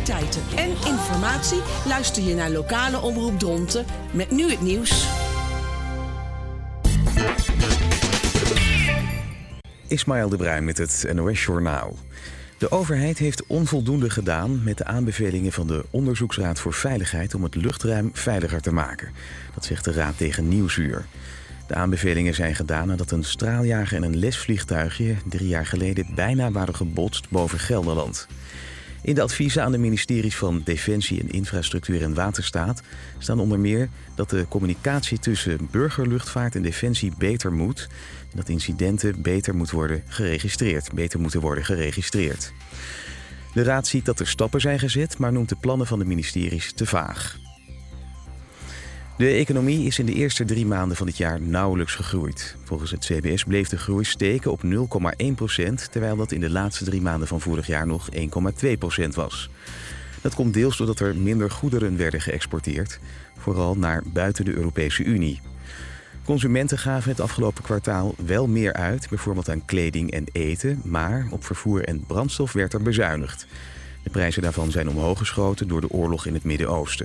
actualiteiten en informatie luister je naar lokale Omroep Dronten met nu het nieuws. Ismaël de Bruin met het NOS Journaal. De overheid heeft onvoldoende gedaan met de aanbevelingen van de Onderzoeksraad voor Veiligheid om het luchtruim veiliger te maken. Dat zegt de Raad tegen Nieuwsuur. De aanbevelingen zijn gedaan nadat een straaljager en een lesvliegtuigje 3 jaar geleden bijna waren gebotst boven Gelderland. In de adviezen aan de ministeries van Defensie en Infrastructuur en Waterstaat staan onder meer dat de communicatie tussen burgerluchtvaart en Defensie beter moet en dat incidenten beter moeten worden geregistreerd. De Raad ziet dat er stappen zijn gezet, maar noemt de plannen van de ministeries te vaag. De economie is in de eerste 3 maanden van dit jaar nauwelijks gegroeid. Volgens het CBS bleef de groei steken op 0,1%, terwijl dat in de laatste 3 maanden van vorig jaar nog 1,2% was. Dat komt deels doordat er minder goederen werden geëxporteerd, vooral naar buiten de Europese Unie. Consumenten gaven het afgelopen kwartaal wel meer uit, bijvoorbeeld aan kleding en eten, maar op vervoer en brandstof werd er bezuinigd. De prijzen daarvan zijn omhoog geschoten door de oorlog in het Midden-Oosten.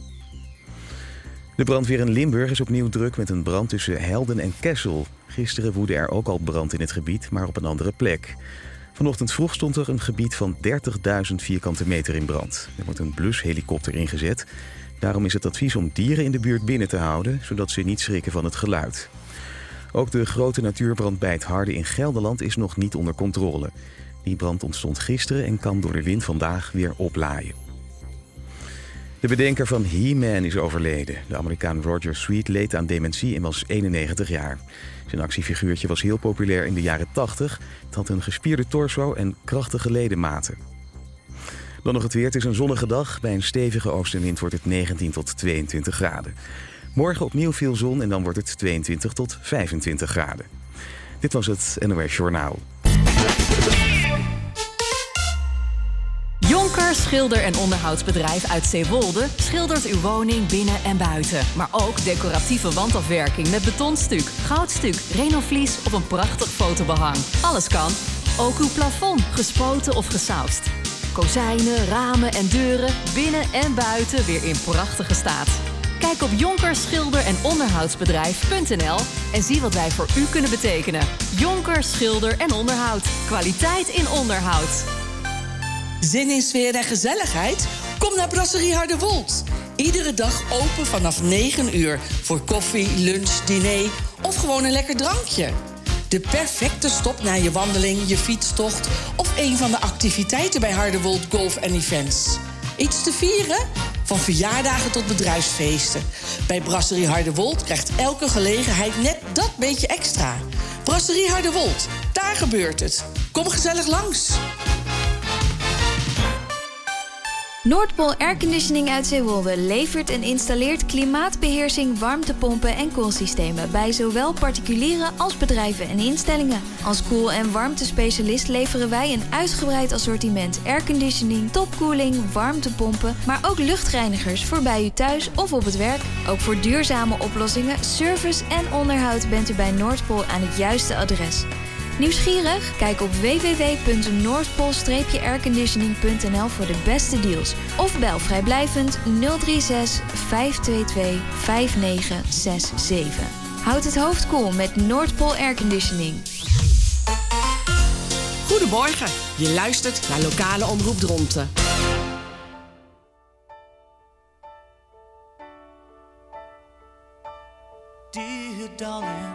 De brandweer in Limburg is opnieuw druk met een brand tussen Helden en Kessel. Gisteren woedde er ook al brand in het gebied, maar op een andere plek. Vanochtend vroeg stond er een gebied van 30.000 vierkante meter in brand. Er wordt een blushelikopter ingezet. Daarom is het advies om dieren in de buurt binnen te houden, zodat ze niet schrikken van het geluid. Ook de grote natuurbrand bij het Harde in Gelderland is nog niet onder controle. Die brand ontstond gisteren en kan door de wind vandaag weer oplaaien. De bedenker van He-Man is overleden. De Amerikaan Roger Sweet leed aan dementie en was 91 jaar. Zijn actiefiguurtje was heel populair in de jaren 80. Het had een gespierde torso en krachtige ledematen. Dan nog het weer. Het is een zonnige dag. Bij een stevige oostenwind wordt het 19 tot 22 graden. Morgen opnieuw veel zon en dan wordt het 22 tot 25 graden. Dit was het NOS Journaal. Jonker Schilder- en Onderhoudsbedrijf uit Zeewolde schildert uw woning binnen en buiten. Maar ook decoratieve wandafwerking met betonstuk, goudstuk, renovlies of een prachtig fotobehang. Alles kan. Ook uw plafond, gespoten of gesausd. Kozijnen, ramen en deuren, binnen en buiten weer in prachtige staat. Kijk op Jonker Schilder- en Onderhoudsbedrijf.nl en zie wat wij voor u kunnen betekenen. Jonker Schilder- en Onderhoud. Kwaliteit in onderhoud. Zin in sfeer en gezelligheid? Kom naar Brasserie Hardewold. Iedere dag open vanaf 9 uur voor koffie, lunch, diner of gewoon een lekker drankje. De perfecte stop na je wandeling, je fietstocht of een van de activiteiten bij Hardewold Golf en Events. Iets te vieren? Van verjaardagen tot bedrijfsfeesten. Bij Brasserie Hardewold krijgt elke gelegenheid net dat beetje extra. Brasserie Hardewold, daar gebeurt het. Kom gezellig langs. Noordpool Airconditioning uit Zeewolde levert en installeert klimaatbeheersing, warmtepompen en koelsystemen bij zowel particulieren als bedrijven en instellingen. Als koel- en warmtespecialist leveren wij een uitgebreid assortiment airconditioning, topkoeling, warmtepompen, maar ook luchtreinigers voor bij u thuis of op het werk. Ook voor duurzame oplossingen, service en onderhoud bent u bij Noordpool aan het juiste adres. Nieuwsgierig? Kijk op www.noordpool-airconditioning.nl voor de beste deals. Of bel vrijblijvend 036 522 5967. Houd het hoofd koel met Noordpool Airconditioning. Goedemorgen, je luistert naar lokale Omroep Dronten. Dear darling,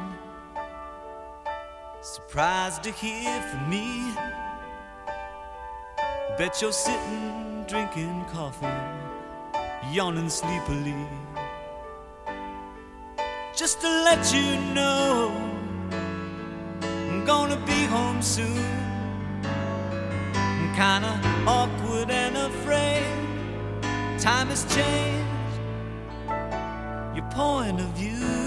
surprised to hear from me. Bet you're sitting, drinking coffee, yawning sleepily. Just to let you know, I'm gonna be home soon. I'm kinda awkward and afraid. Time has changed your point of view.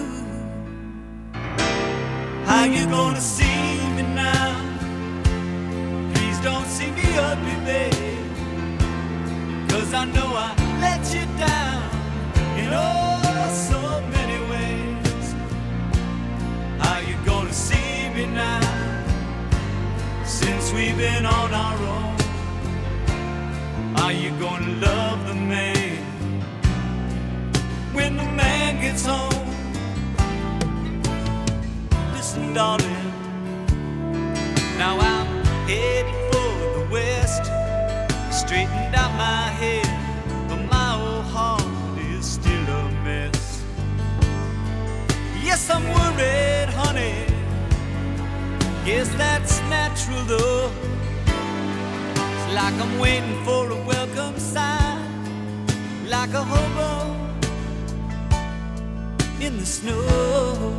How you gonna see me now? Please don't see me ugly, babe, 'cause I know I let you down in oh so many ways. How you gonna see me now? Since we've been on our own, Are you gonna love the man when the man gets home? Listen, darling, now I'm headed for the west. Straightened out my head, but my old heart is still a mess. Yes, I'm worried, honey. Guess that's natural though. It's like I'm waiting for a welcome sign, like a hobo in the snow.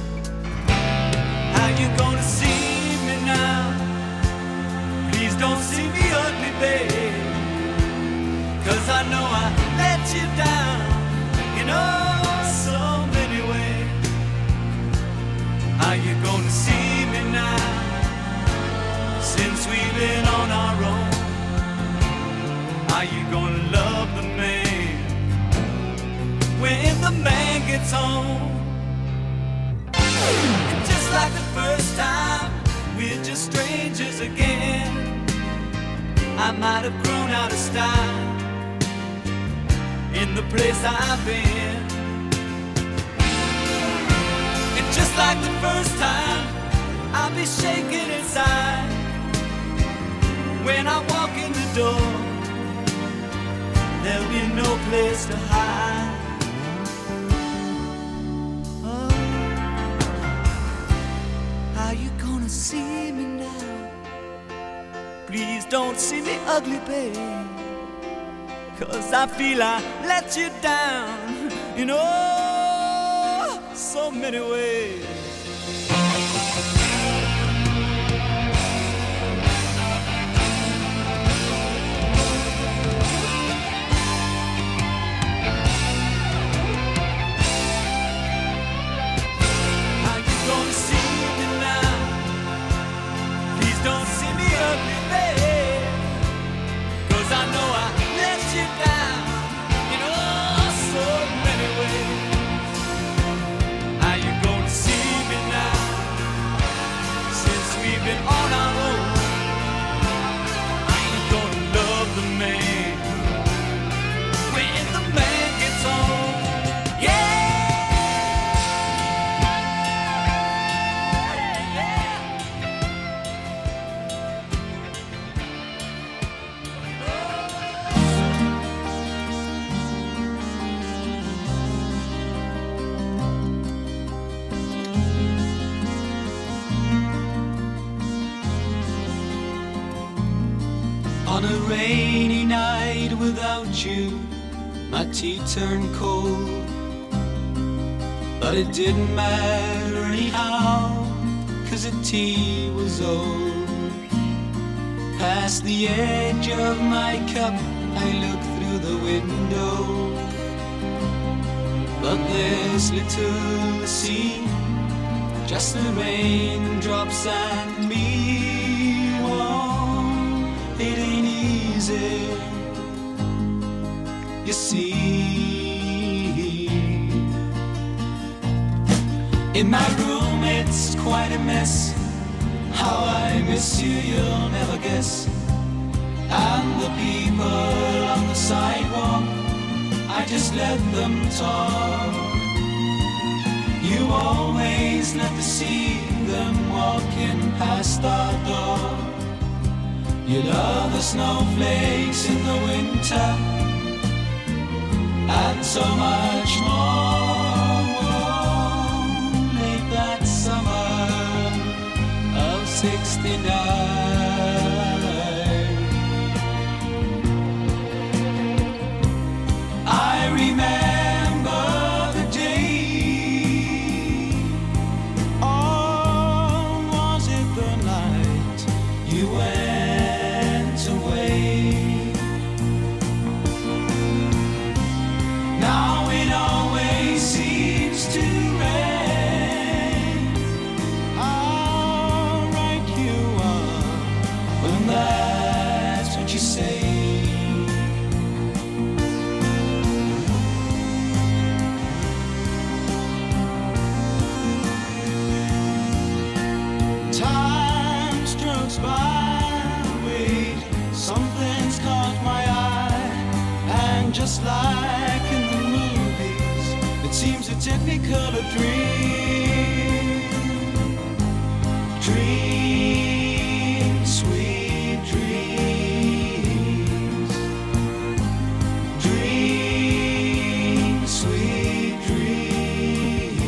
How you gonna see me now? Please don't see me ugly, babe, 'cause I know I let you down in oh so many ways. How you gonna see me now, since we've been on our own? Are you gonna love the man when the man gets home? And just like the first time, we're just strangers again. I might have grown out of style in the place I've been. And just like the first time, I'll be shaking inside when I walk in the door. There'll be no place to hide. Oh, how you gonna see me now? Please don't see me ugly, babe, 'cause I feel I let you down in oh so many ways. How you gonna see me now? Please don't see me ugly, babe, 'cause I know I let you down in oh so many ways. How you gonna see me now, since we've been on our own? Are you gonna love the man when the man gets home? Yeah. On a rainy night without you, my tea turned cold. But it didn't matter anyhow, 'cause the tea was old. Past the edge of my cup, I looked through the window. But there's little to see, just the raindrops and me. Oh, it ain't easy, you see. In my room it's quite a mess. How I miss you, you'll never guess. And the people on the sidewalk, I just let them talk. You always love to see them walking past our door. You love the snowflakes in the winter, and so much more. Late that summer of '69, I remember the day. Or was it the night you went away? Now it always seems to rain. How right you are when that's what you say. Time strokes by, wait, something's caught my eye. seems a technicolor dream. Dream, sweet dreams. Dream, sweet dreams.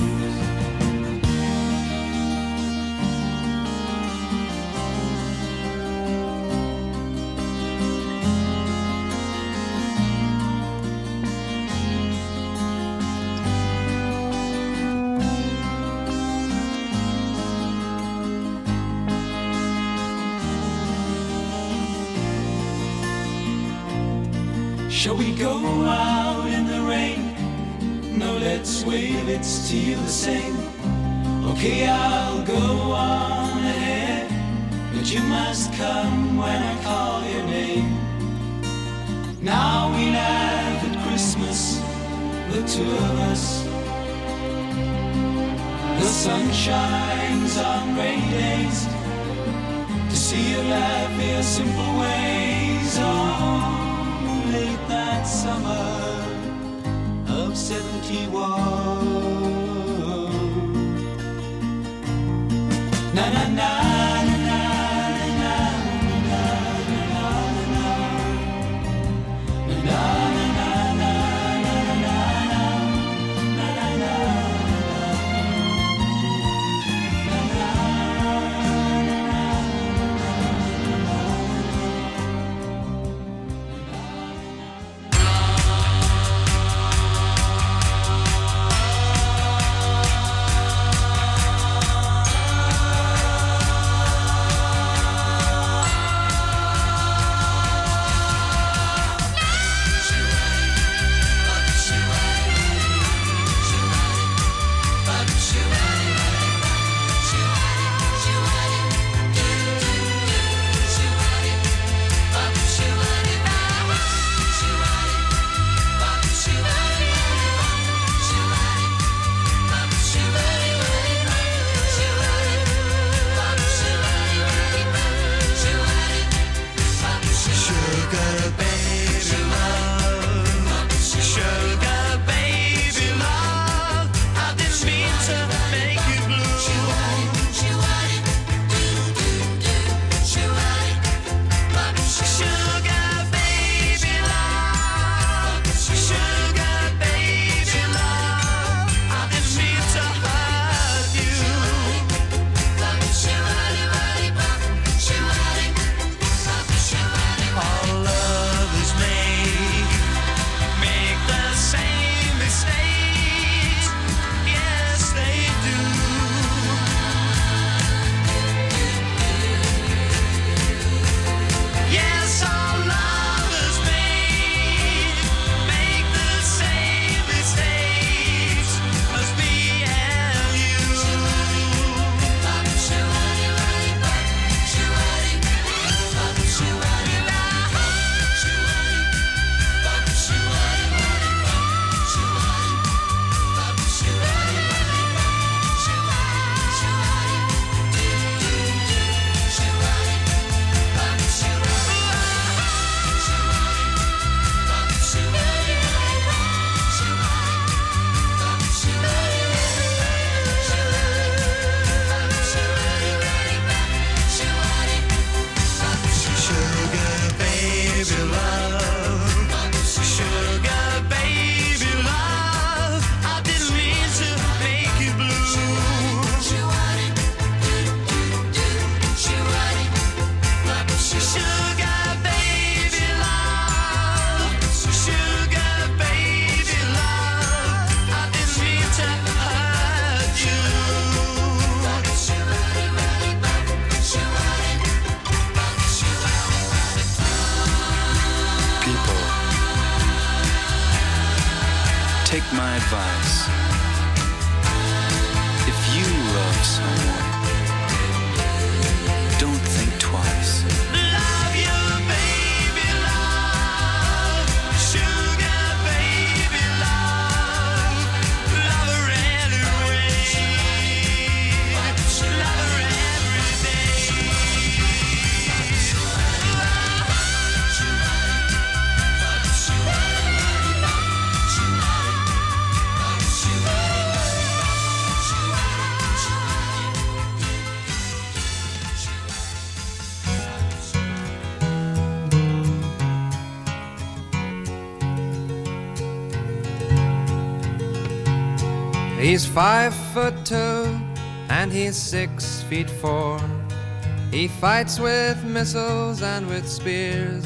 Shall we go out in the rain? No, let's wave, it's still the same. Okay, I'll go on ahead, but you must come when I call your name. Now we laugh at Christmas, the two of us. The sun shines on rainy days to see you laugh your simple ways. Oh, late that summer of 71. Na na na na na na na na na Take my advice. If you love someone, don't think twice. Love you, baby, love. Sugar, baby, love. Love her anyway. Love her every day. He's 5'2" and he's 6'4". He fights with missiles and with spears.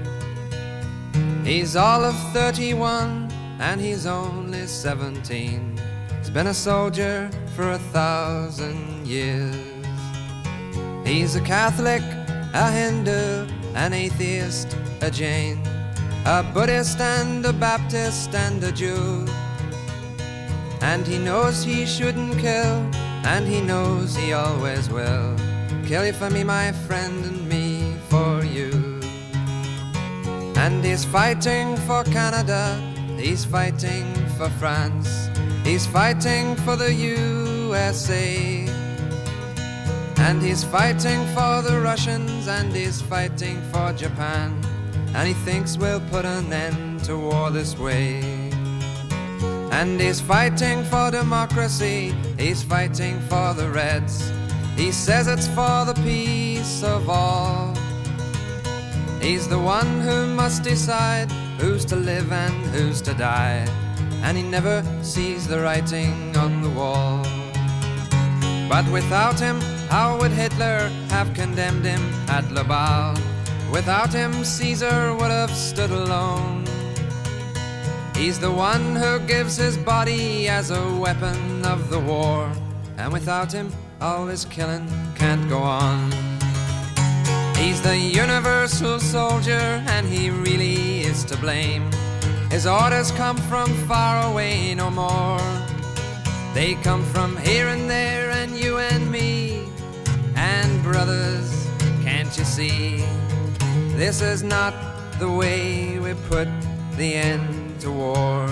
He's all of 31 and he's only 17. He's been a soldier for 1,000 years. He's a Catholic, a Hindu, an atheist, a Jain, a Buddhist and a Baptist and a Jew. And he knows he shouldn't kill, and he knows he always will. Kill you for me, my friend, and me for you. And he's fighting for Canada, he's fighting for France, he's fighting for the USA. And he's fighting for the Russians, and he's fighting for Japan. And he thinks we'll put an end to war this way. And he's fighting for democracy, he's fighting for the Reds. He says it's for the peace of all. He's the one who must decide who's to live and who's to die. And he never sees the writing on the wall. But without him, how would Hitler have condemned him at Laval? Without him, Caesar would have stood alone. He's the one who gives his body as a weapon of the war. And without him, all this killing can't go on. He's the universal soldier, and he really is to blame. His orders come from far away no more. They come from here and there, and you and me. And brothers, can't you see? This is not the way we put the end to war.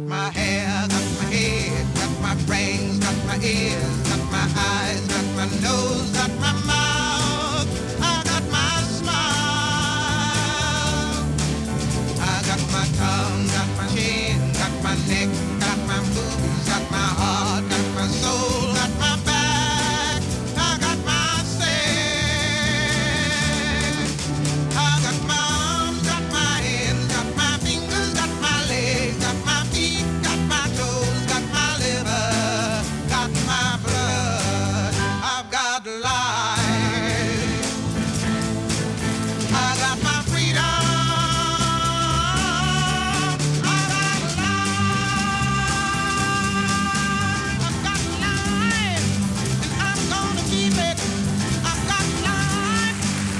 my hair, got my head, got my brains, got my ears, got my eyes, got my nose, got my mouth. I got my smile. I got my tongue, got my chin, got my neck, got my boobs, got my heart, got my soul, got my back. I got my sex. I got my arms, got my hands, got my fingers, got my legs, got my feet, got my toes, got my liver, got my blood. I've got life. I got my freedom. I got life. I've got life, and I'm gonna keep it. I've got life.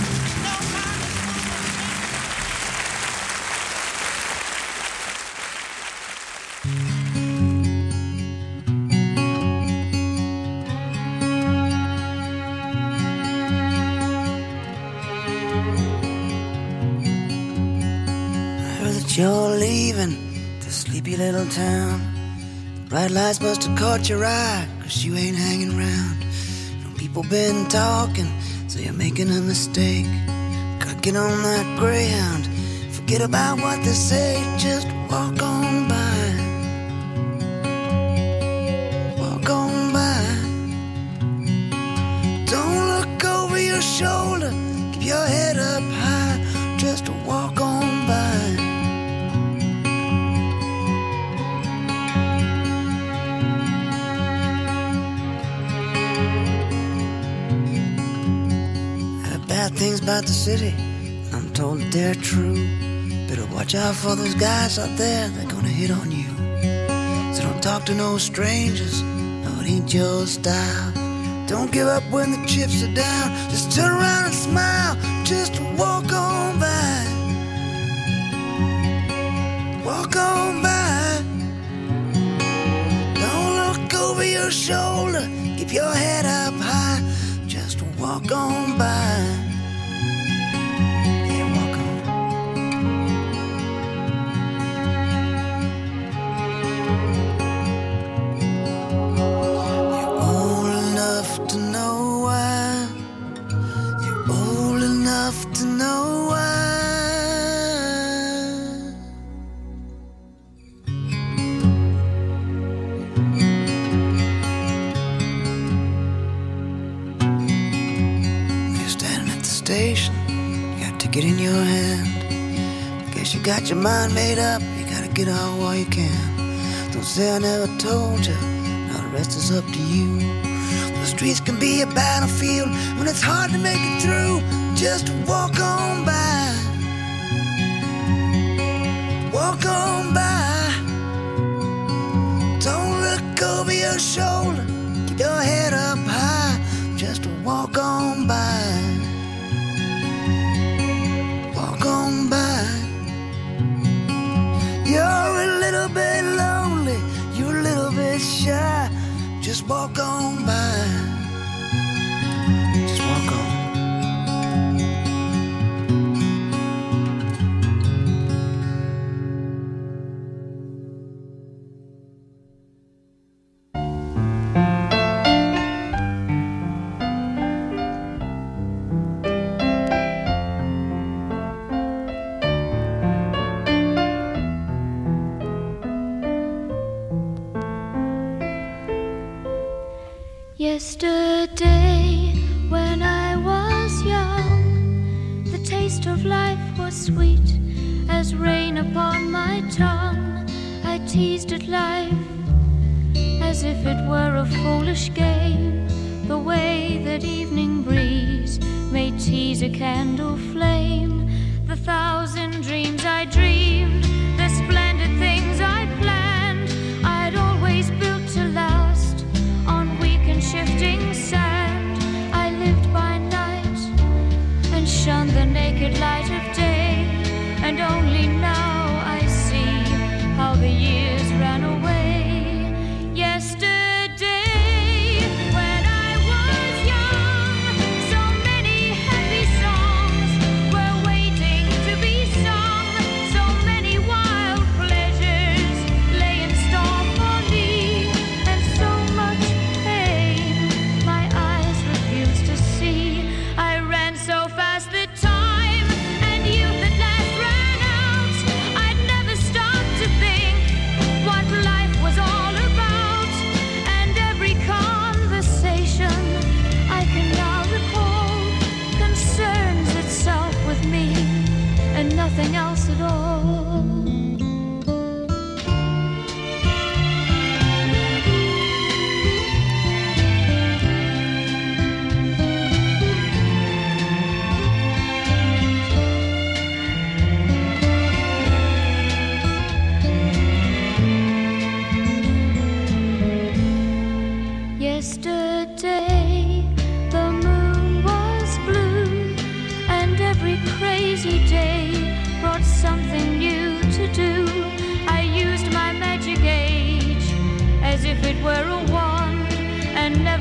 I heard that you're leaving this sleepy little town. The bright lights must have caught your eye, 'cause you ain't hanging around. No people been talking, so you're making a mistake. Gotta get on that Greyhound, forget about what they say, just walk on by. Walk on by. Don't look over your shoulder, keep your head up high, just walk on by. Bad things about the city, I'm told that they're true. Better watch out for those guys out there, they're gonna hit on you. So don't talk to no strangers, no, it ain't your style. Don't give up when the chips are down, just turn around and smile, just walk on by. Walk on by. Don't look over your shoulder, keep your head up high, just walk on by. To know why. You're standing at the station, you got a ticket in your hand. Guess you got your mind made up, you gotta get out while you can. Don't say I never told you, now the rest is up to you. The streets can be a battlefield when it's hard to make it through. Just walk on by. Walk on by. Don't look over your shoulder, keep your head up high, just walk on by. Walk on by. You're a little bit lonely, you're a little bit shy, just walk on by. Just walk on. Yesterday, when I was young, the taste of life was sweet as rain upon my tongue. I teased at life as if it were a foolish game, the way that evening breeze may tease a candle flame. The thousand dreams I dreamed, the splendid things I planned, I'd always built to last on weak and shifting sand. I lived by night and shunned the naked light of day, and only now I see how the years ran away. Yesterday, when I was young, so many happy songs were waiting to be sung, so many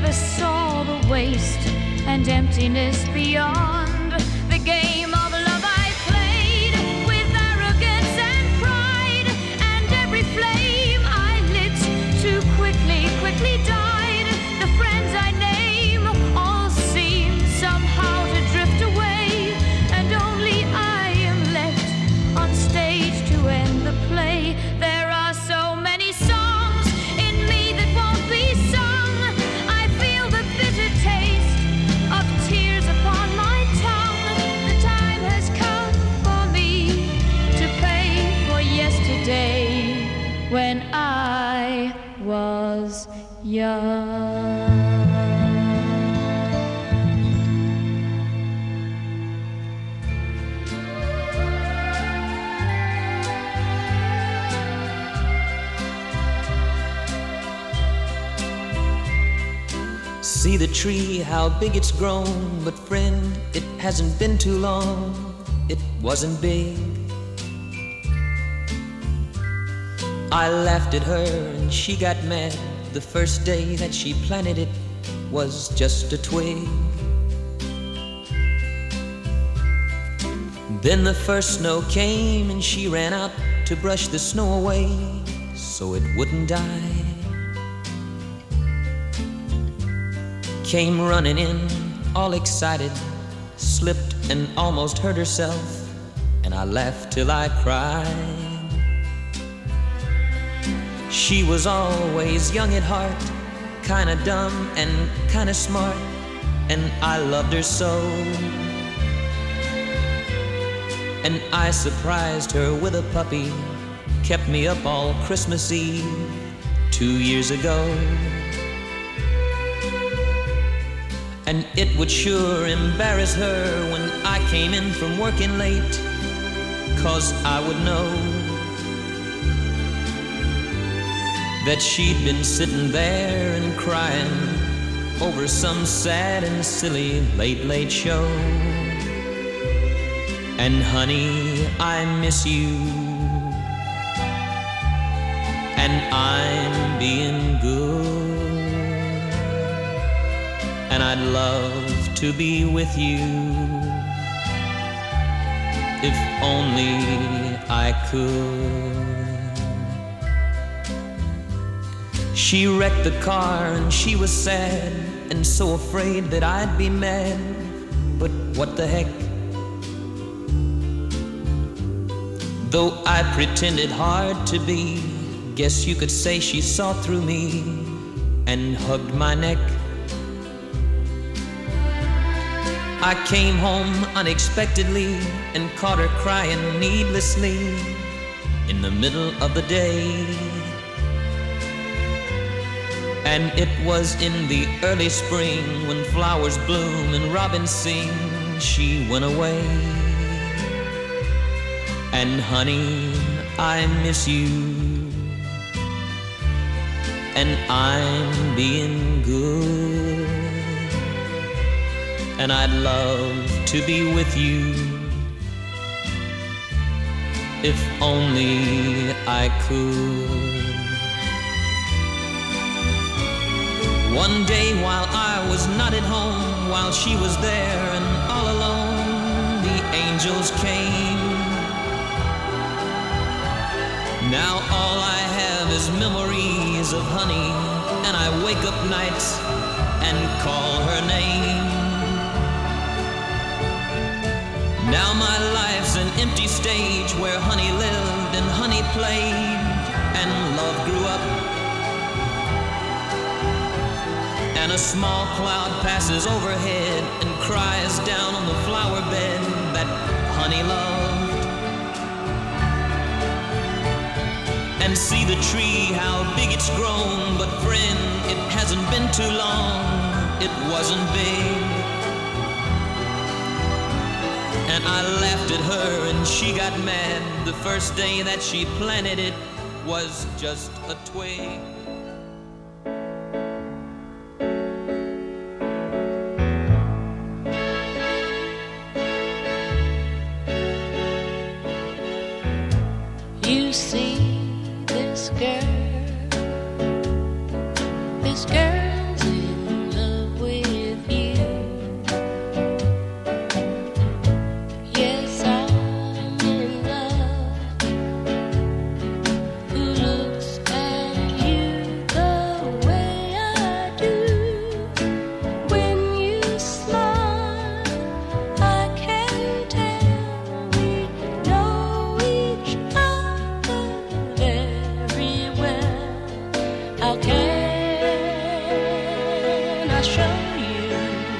never saw the waste and emptiness beyond. The game of love I played with arrogance and pride, and every flame I lit too quickly died. The friends I name all seem somehow to drift away, and only I am left on stage to end the play. There are so many songs in me that won't be sung. I feel the bitter taste of tears upon my tongue. The time has come for me to pay for yesterday when I was young. See the tree, how big it's grown. But friend, it hasn't been too long. It wasn't big. I laughed at her and she got mad. The first day that she planted it was just a twig. Then the first snow came and she ran out to brush the snow away so it wouldn't die. Came running in, all excited, slipped and almost hurt herself, and I laughed till I cried. She was always young at heart, kinda dumb and kinda smart, and I loved her so. And I surprised her with a puppy, kept me up all Christmas Eve 2 years ago. And it would sure embarrass her when I came in from working late, 'cause I would know that she'd been sitting there and crying over some sad and silly late show. And honey, I miss you, and I'm being good. And I'd love to be with you if only I could. She wrecked the car and she was sad and so afraid that I'd be mad. But what the heck? Though I pretended hard to be, guess you could say she saw through me and hugged my neck. I came home unexpectedly and caught her crying needlessly in the middle of the day. And it was in the early spring when flowers bloom and robins sing, she went away. And honey, I miss you, and I'm being good. And I'd love to be with you if only I could. One day while I was not at home, while she was there and all alone, the angels came. Now all I have is memories of honey, and I wake up nights and call her name. Now my life's an empty stage where honey lived and honey played and love grew up. And a small cloud passes overhead and cries down on the flower bed that honey loved. And see the tree, how big it's grown, but friend, it hasn't been too long, it wasn't big. And I laughed at her and she got mad. The first day that she planted it was just a twig. You see this girl's in love. How can I show you?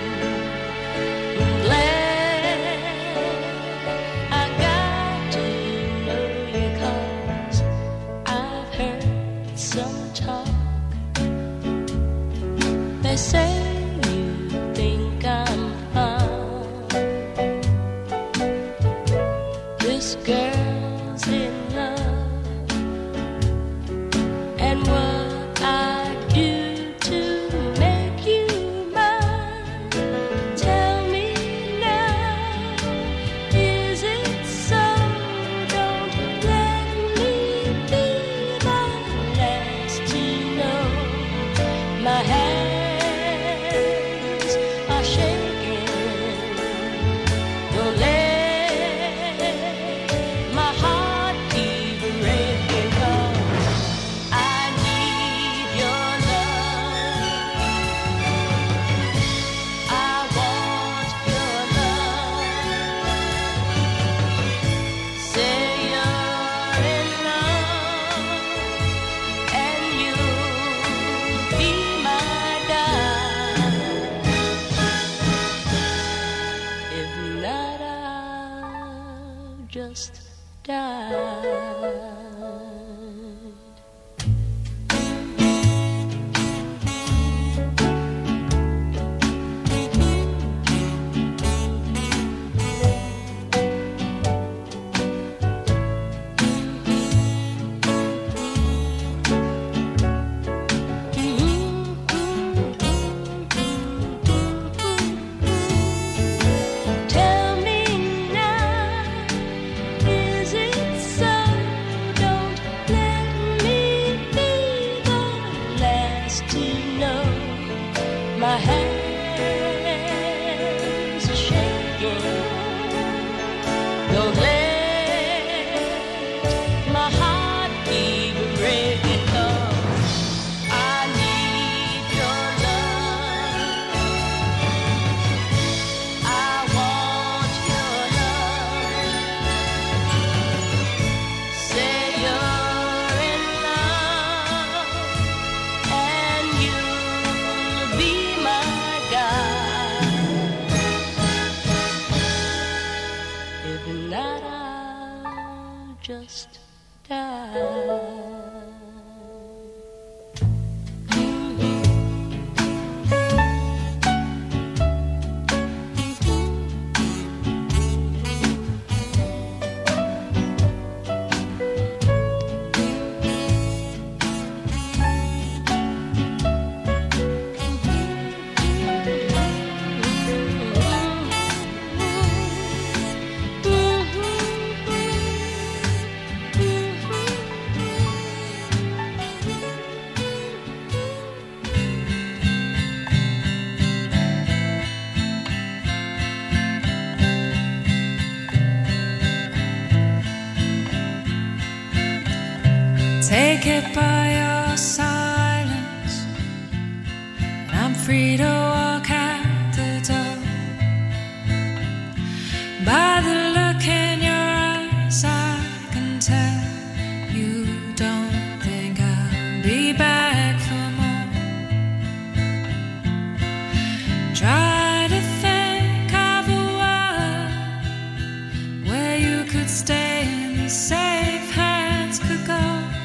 I'm glad I got to know you, 'cause I've heard some talk. They say you think I'm fine. This girl's in love, and what I do to make you mine? Tell me now, is it so? Don't let me be the last to know. My hands are shaking. Don't let my heart keep breaking, 'cause I need your love. I want your love. Say you're in love, and you'll be my guide. If not, I'll just die. Tell me now, is it so? Don't let me be the last to know. My hands are shaking. Don't let my heart keep breaking, 'cause I need your love. I want your love. Say you're in love, and you'll be my guide. If not, I'll just die. Take it by your silence, and I'm free to walk out the door. By the look in your eyes, I can tell you don't think I'll be back for more. Try to think of a world where you could stay and safe hands could go.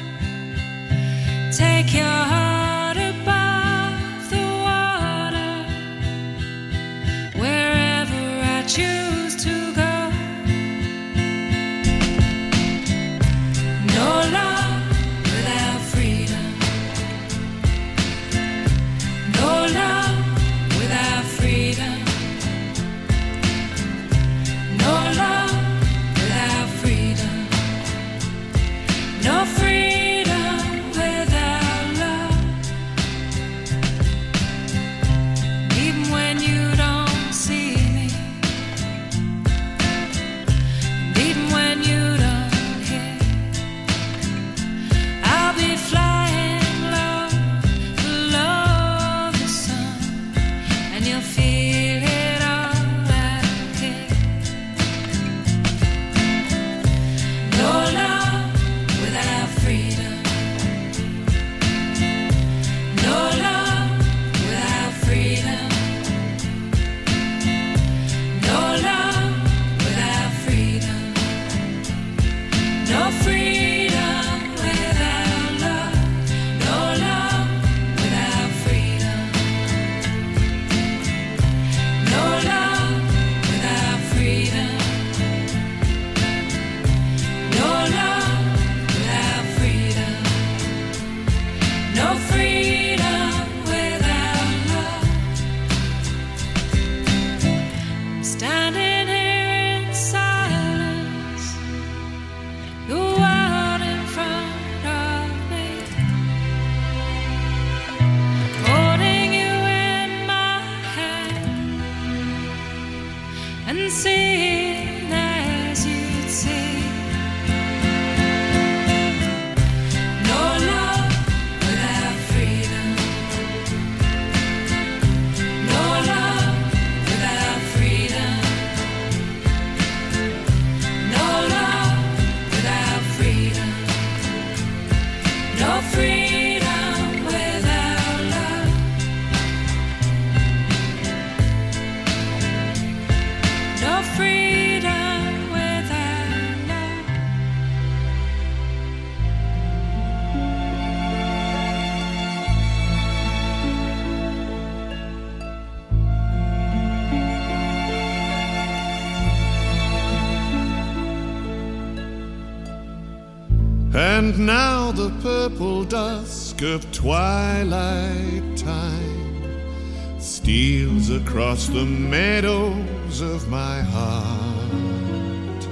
Take your heart above the water, wherever I choose to go. No love without freedom. No love without freedom. No love without freedom. No freedom without love. No freedom without love. Standing here in silence, the world in front of me, holding you in my hand and seeing as you'd see. No love without freedom. No love without freedom. No love without freedom. No freedom without love. No freedom without love. And now the purple dusk of twilight time steals across the meadows of my heart.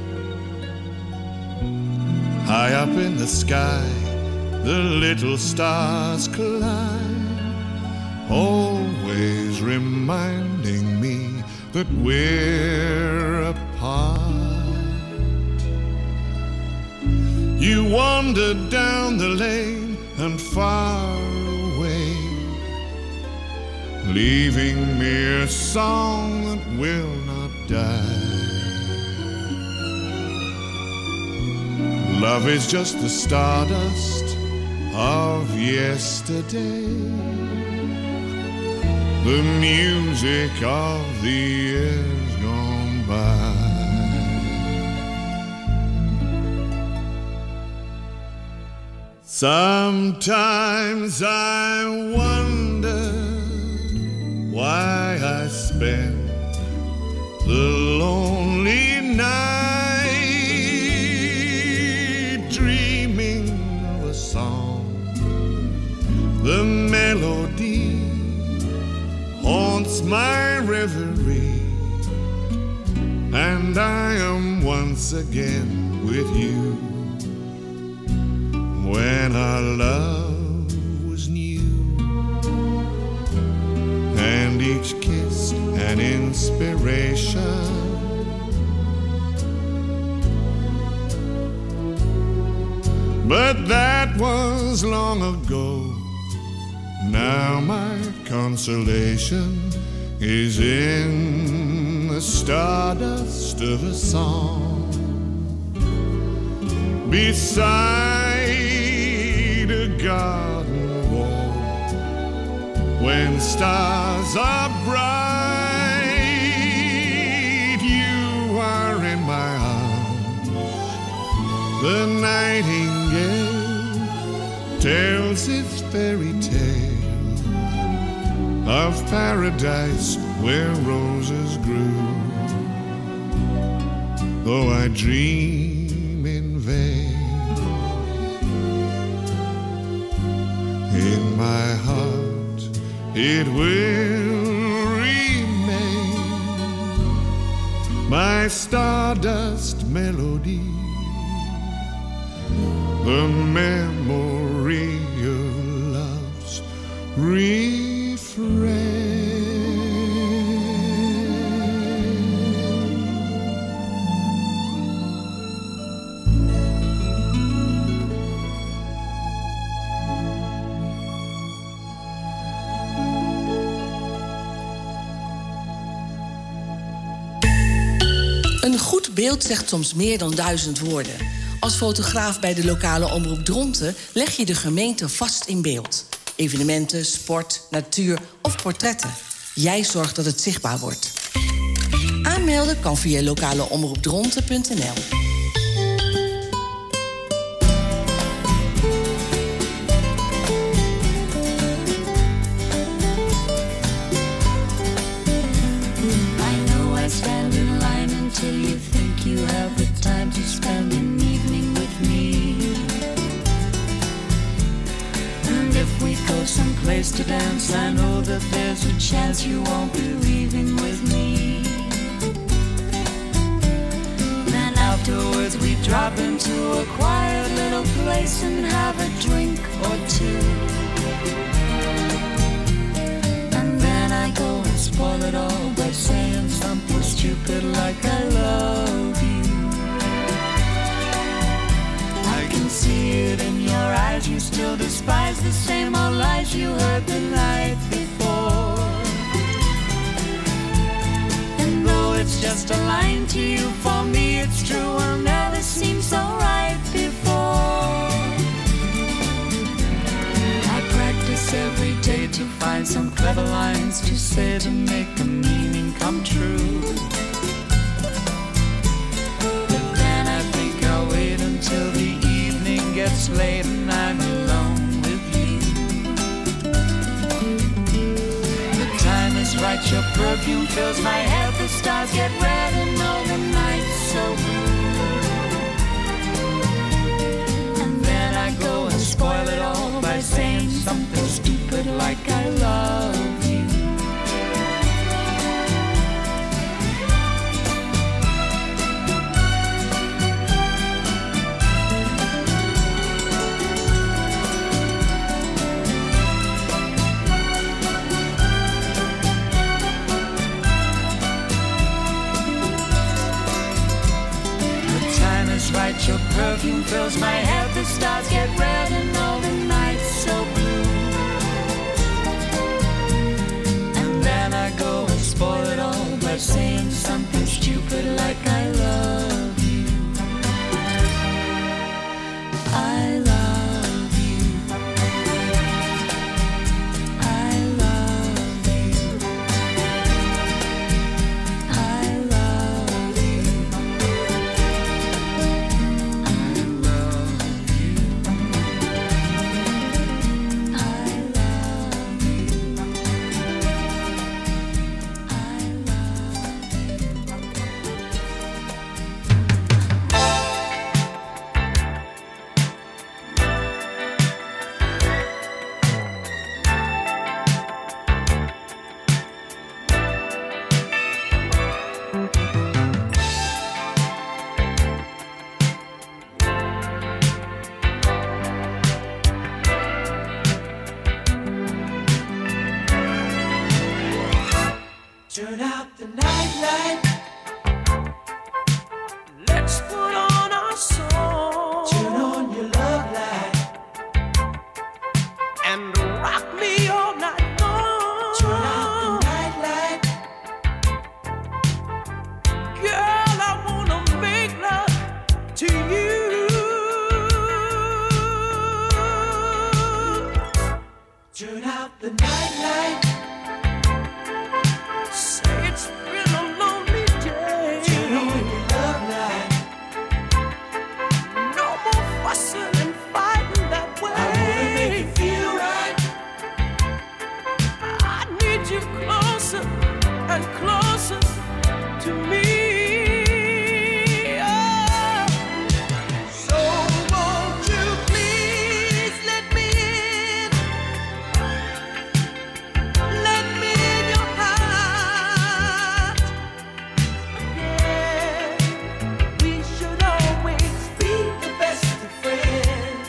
High up in the sky, the little stars climb, always reminding me that we're apart. You wandered down the lane and far away, leaving me a song that will not die. Love is just the stardust of yesterday, the music of the years gone by. Sometimes I wonder why I spend the lonely night dreaming of a song. The melody haunts my reverie, and I am once again with you. When our love was new, and each kiss an inspiration. But that was long ago. Now my consolation is in the stardust of a song. Beside a garden wall, when stars are bright, you are in my arms. The nightingale tells its fairy tale of paradise where roses grew. Though I dream in vain, in my heart it will remain, my stardust melody, the memory of love's refrain. Een goed beeld zegt soms meer dan 1000 woorden. Als fotograaf bij de lokale omroep Dronten leg je de gemeente vast in beeld. Evenementen, sport, natuur of portretten. Jij zorgt dat het zichtbaar wordt. Aanmelden kan via lokaleomroepdronten.nl. for some place to dance. I know that there's a chance you won't be leaving with me. Then afterwards we drop into a quiet little place and have a drink or two. And then I go and spoil it all by saying something stupid like I love you. I can see it in your eyes, you still despise the same old lies you heard the night before. And though it's just a line to you, for me it's true, will never seem so right before. I practice every day to find some clever lines to say to make the meaning come true. But then I think I'll wait until the evening gets late and I'm alone with you. The time is right, your perfume fills my head, the stars get red and all the night's so blue. And then I go and spoil it all by saying something stupid like I love you. Right, your perfume fills my head, the stars get red and all the night's so blue. And then I go and spoil it all by saying something stupid like I love you. I love you. I love you. I love you. Turn out the nightlight. Let's put on our song. Turn on your love light and rock me all night long. Turn out the nightlight. Girl, I wanna make love to you. Turn out the nightlight. It's been a lonely day. Turn on your love light. No more fussing and fighting that way. I wanna make you feel right. I need you closer and closer to me. Oh. So won't you please let me in? Let me in your heart. We should always be the best of friends.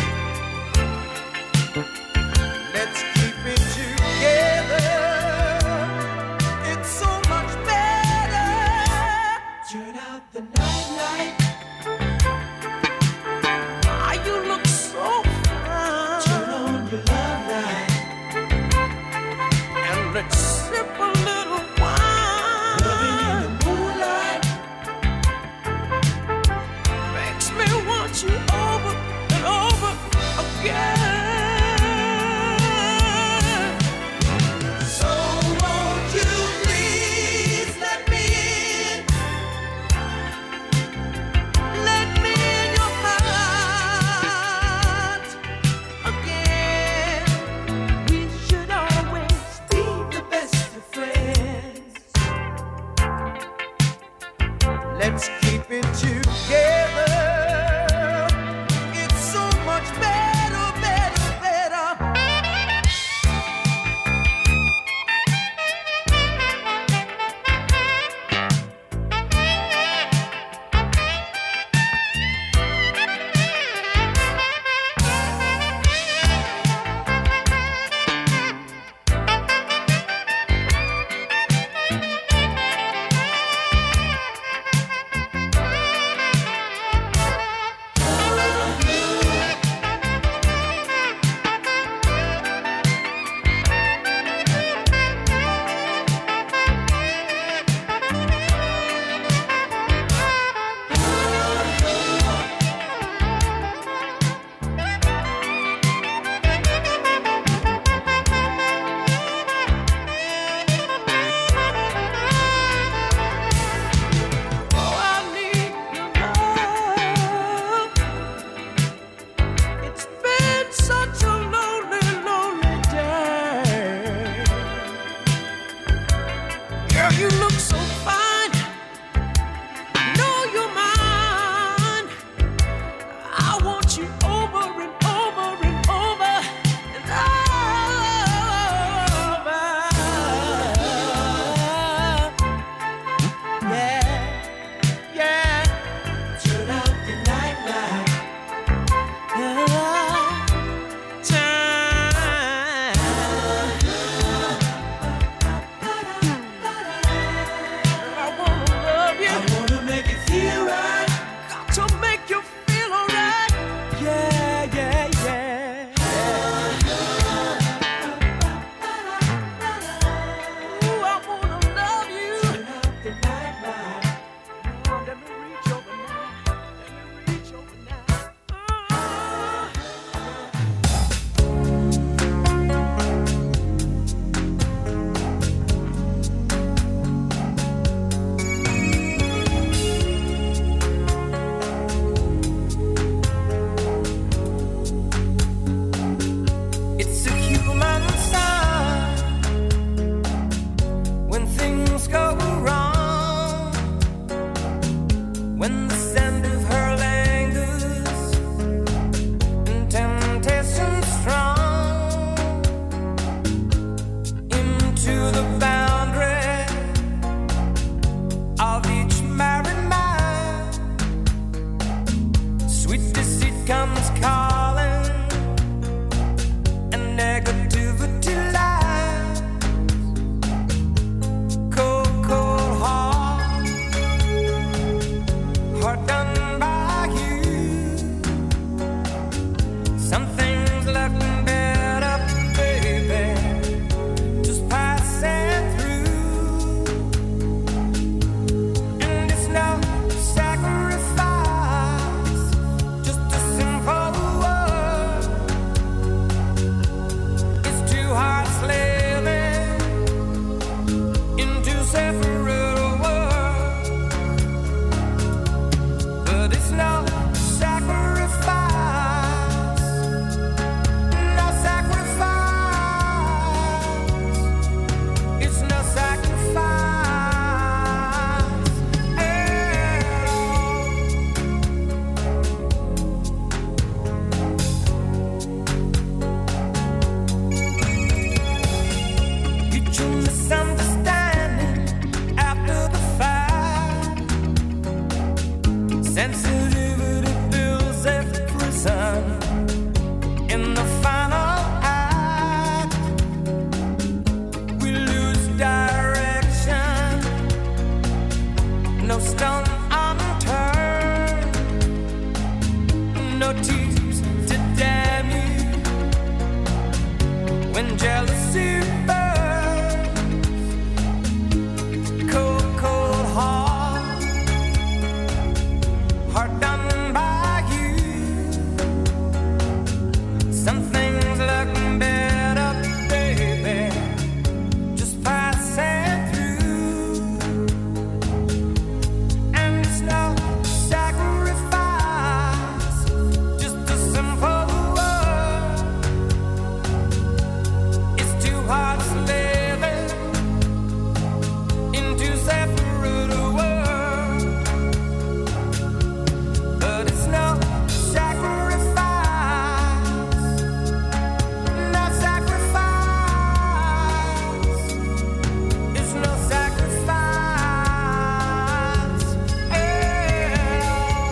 Let's keep it together. It's so much better. Turn out the nightlight. Ah, you look so fine. Turn on your love light and let's sip a little wine. Loving in the moonlight makes me want you over and over again. So won't you please let me in? Let me in your heart again. We should always be the best of friends. when jealousy burns. Cold, cold heart, heart done by you. Some things look better, baby, just passing through. And it's no sacrifice, just a simple word. It's two hearts living in two separate worlds, but it's no sacrifice, no sacrifice. It's no sacrifice at all.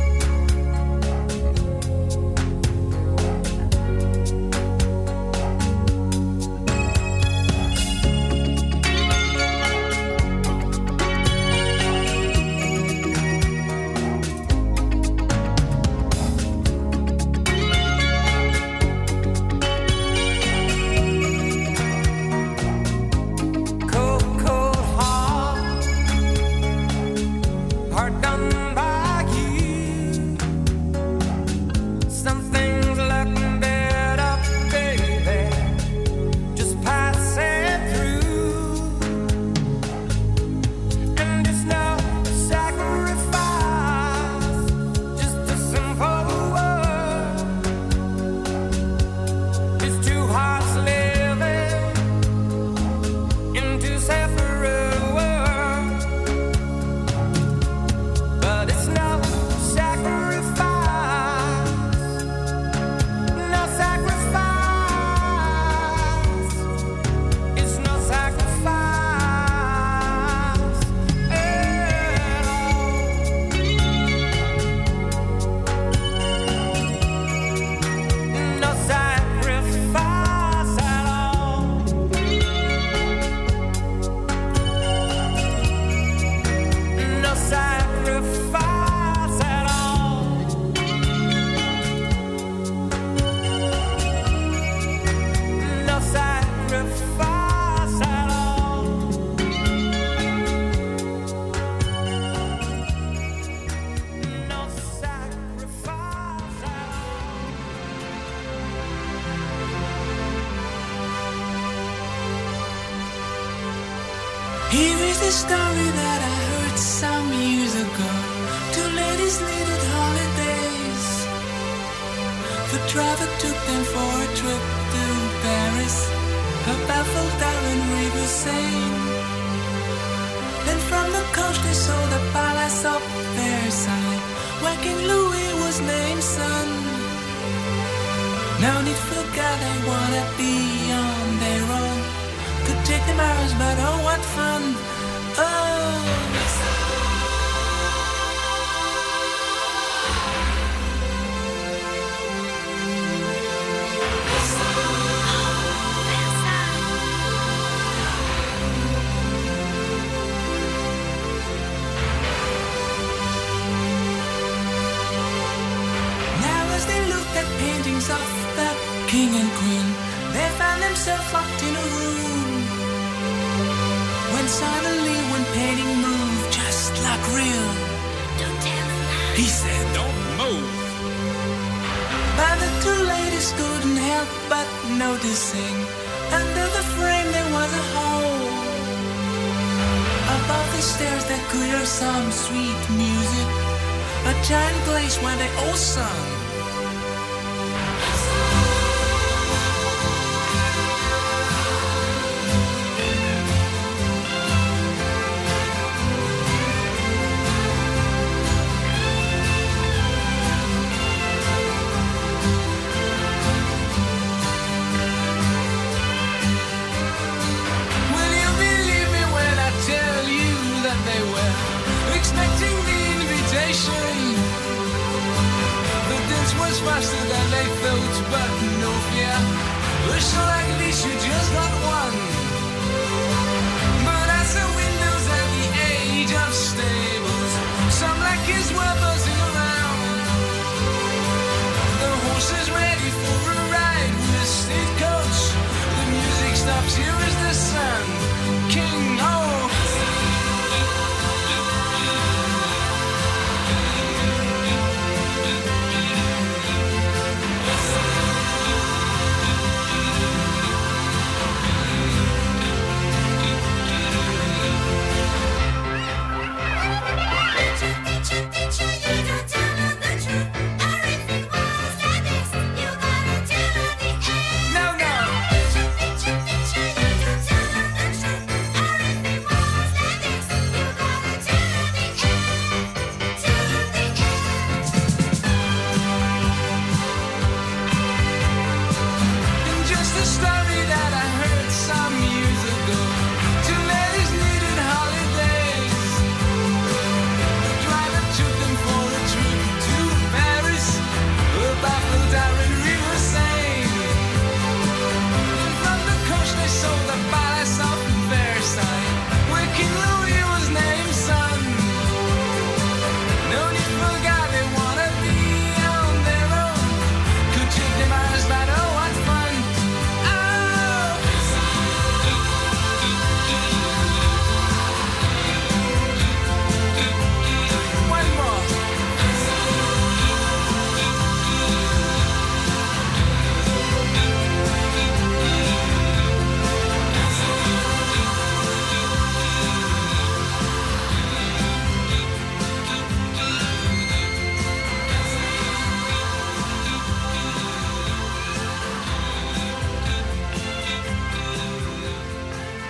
Cold, cold heart, heart done by you. Some things look better, baby, just passing through. And it's no sacrifice, just a simple word. It's two hearts living in two separate worlds, but it's no sacrifice, no sacrifice. It's no sacrifice at all. No sacrifice at all. No sacrifice at all. No sacrifice at all. No sacrifice at all. Here is the story that I heard some years ago. Two ladies needed holidays. The driver took them for a trip to Paris, a baffled Darren River Seine. Then from the coast they saw the palace of Versailles, where King Louis was named son. No need for God, they wanna be on their own. Could take them hours, but oh what fun! Oh, now as they looked at paintings of the king and queen, they found themselves locked in a room. When suddenly one painting moved just like real. Don't tell him that. He said, don't move. But the two ladies couldn't help but noticing under the frame there was a hole. Above the stairs they could hear some sweet music, a giant place where they all sung. Will you believe me when I tell you that they were expecting the invitation? The dance was faster than they thought, but no fear. We shall likely